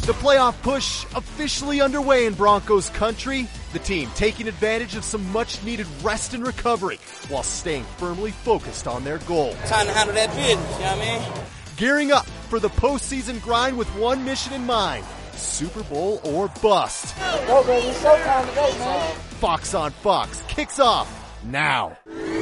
The playoff push officially underway in Broncos country. The team taking advantage of some much-needed rest and recovery while staying firmly focused on their goal. Time to handle that business, you know what I mean? Gearing up for the postseason grind with one mission in mind: Super Bowl or bust. Go, baby. It's showtime today, man. Fox on Fox kicks off now.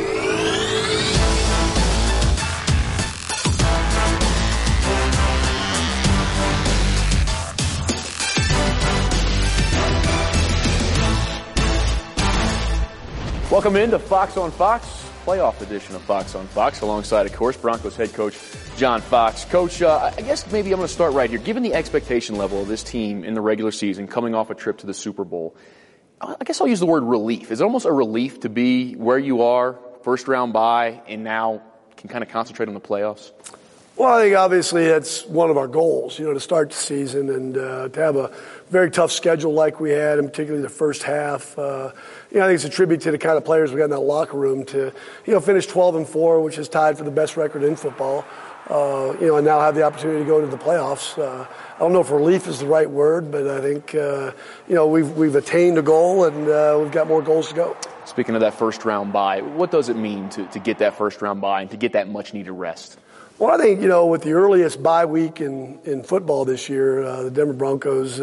Welcome into Fox on Fox, playoff edition of Fox on Fox, alongside, of course, Broncos head coach John Fox. Coach, I guess maybe I'm going to start right here. Given the expectation level of this team in the regular season, coming off a trip to the Super Bowl, I guess I'll use the word relief. Is it almost a relief to be where you are, first round bye, and now can kind of concentrate on the playoffs? Well, I think obviously that's one of our goals, to start the season and to have a very tough schedule like we had, and particularly the first half. I think it's a tribute to the kind of players we got in that locker room to, finish 12-4, which is tied for the best record in football. And now have the opportunity to go into the playoffs. I don't know if relief is the right word, but I think, we've attained a goal and we've got more goals to go. Speaking of that first round bye, what does it mean to get that first round bye and to get that much needed rest? Well, I think, with the earliest bye week in football this year, the Denver Broncos,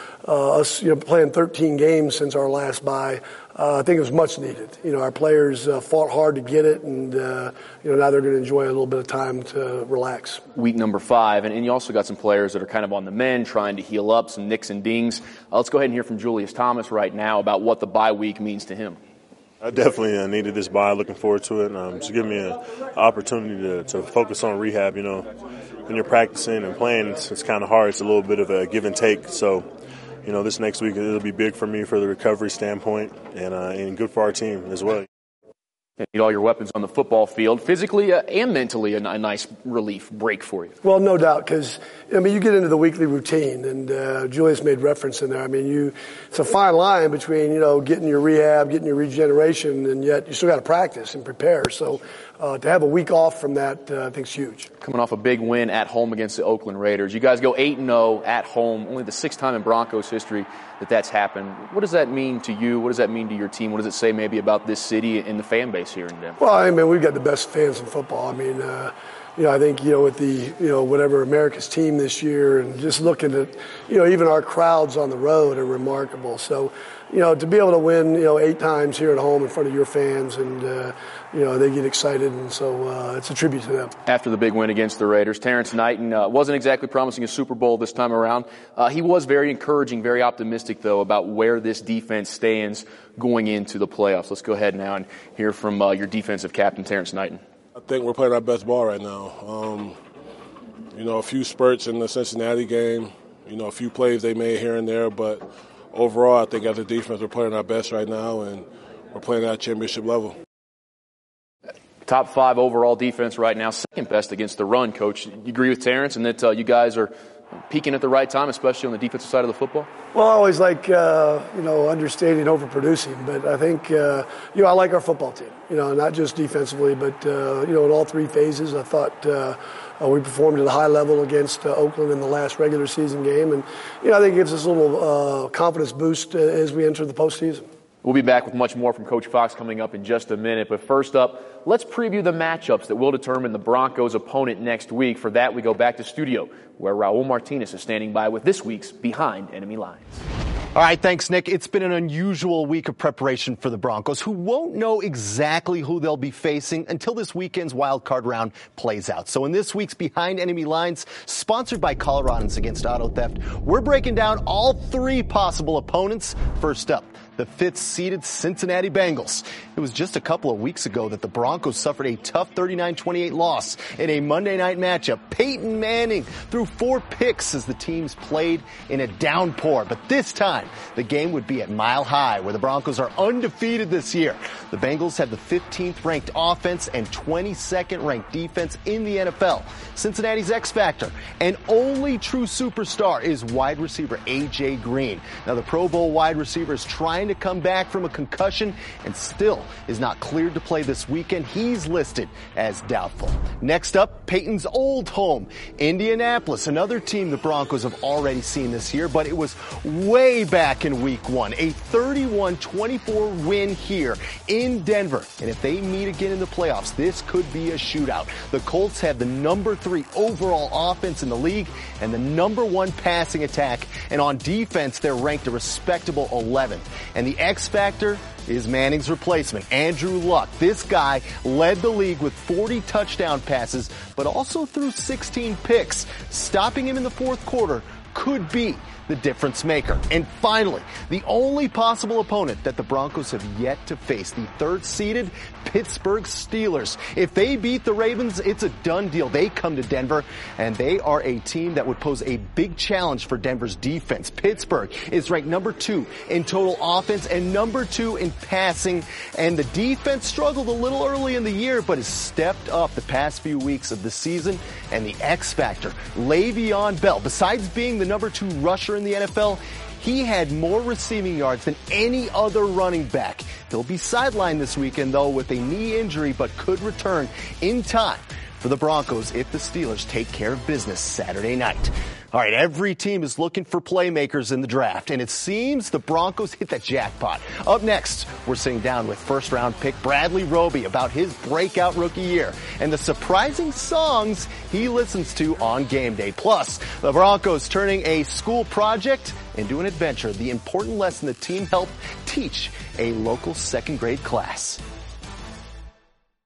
us, playing 13 games since our last bye, I think it was much needed. Our players fought hard to get it, and, now they're going to enjoy a little bit of time to relax. Week number 5, and you also got some players that are kind of on the mend, trying to heal up, some nicks and dings. Let's go ahead and hear from Julius Thomas right now about what the bye week means to him. I definitely needed this bye. Looking forward to it. It's giving me an opportunity to focus on rehab. When you're practicing and playing, it's kind of hard. It's a little bit of a give and take. So, this next week it'll be big for me for the recovery standpoint and good for our team as well. You need all your weapons on the football field, physically and mentally, a nice relief break for you. Well, no doubt, because, you get into the weekly routine, and Julius made reference in there. It's a fine line between, getting your rehab, getting your regeneration, and yet you still got to practice and prepare. So to have a week off from that, I think is huge. Coming off a big win at home against the Oakland Raiders. You guys go 8-0 at home, only the 6th time in Broncos history that's happened. What does that mean to you? What does that mean to your team? What does it say maybe about this city and the fan base here in Denver? Well, we've got the best fans in football. I think, with the, whatever America's team this year, and just looking at, even our crowds on the road are remarkable. So, to be able to win, 8 times here at home in front of your fans, and, they get excited, and so it's a tribute to them. After the big win against the Raiders, Terrence Knighton wasn't exactly promising a Super Bowl this time around. He was very encouraging, very optimistic, though, about where this defense stands going into the playoffs. Let's go ahead now and hear from your defensive captain, Terrence Knighton. I think we're playing our best ball right now. A few spurts in the Cincinnati game, a few plays they made here and there, but overall, I think as a defense, we're playing our best right now, and we're playing at championship level. Top 5 overall defense right now, second best against the run, Coach. You agree with Terrence and that you guys are peaking at the right time, especially on the defensive side of the football? Well, I always like, understating, overproducing. But I think, I like our football team, not just defensively, but, in all 3 phases. I thought we performed at a high level against Oakland in the last regular season game. And, I think it gives us a little confidence boost as we enter the postseason. We'll be back with much more from Coach Fox coming up in just a minute. But first up, let's preview the matchups that will determine the Broncos' opponent next week. For that, we go back to studio, where Raul Martinez is standing by with this week's Behind Enemy Lines. All right, thanks, Nick. It's been an unusual week of preparation for the Broncos, who won't know exactly who they'll be facing until this weekend's wild card round plays out. So in this week's Behind Enemy Lines, sponsored by Coloradans Against Auto Theft, we're breaking down all 3 possible opponents. First up, the 5th-seeded Cincinnati Bengals. It was just a couple of weeks ago that the Broncos suffered a tough 39-28 loss in a Monday night matchup. Peyton Manning threw 4 picks as the teams played in a downpour. But this time, the game would be at Mile High, where the Broncos are undefeated this year. The Bengals have the 15th-ranked offense and 22nd-ranked defense in the NFL. Cincinnati's X-Factor and only true superstar is wide receiver A.J. Green. Now, the Pro Bowl wide receiver is trying trying to come back from a concussion and still is not cleared to play this weekend. He's listed as doubtful. Next up, Peyton's old home, Indianapolis, another team the Broncos have already seen this year, but it was way back in week 1. A 31-24 win here in Denver. And if they meet again in the playoffs, this could be a shootout. The Colts have the number 3 overall offense in the league and the number 1 passing attack. And on defense, they're ranked a respectable 11th. And the X factor is Manning's replacement, Andrew Luck. This guy led the league with 40 touchdown passes, but also threw 16 picks. Stopping him in the fourth quarter could be the difference maker. And finally, the only possible opponent that the Broncos have yet to face, the 3rd-seeded Pittsburgh Steelers. If they beat the Ravens, it's a done deal. They come to Denver, and they are a team that would pose a big challenge for Denver's defense. Pittsburgh is ranked number 2 in total offense and number 2 in passing, and the defense struggled a little early in the year, but has stepped up the past few weeks of the season. And the X factor, Le'Veon Bell, besides being the number 2 rusher in the NFL, he had more receiving yards than any other running back. He'll be sidelined this weekend, though, with a knee injury, but could return in time for the Broncos if the Steelers take care of business Saturday night. All right, every team is looking for playmakers in the draft, and it seems the Broncos hit the jackpot. Up next, we're sitting down with first-round pick Bradley Roby about his breakout rookie year and the surprising songs he listens to on game day. Plus, the Broncos turning a school project into an adventure, the important lesson the team helped teach a local second-grade class.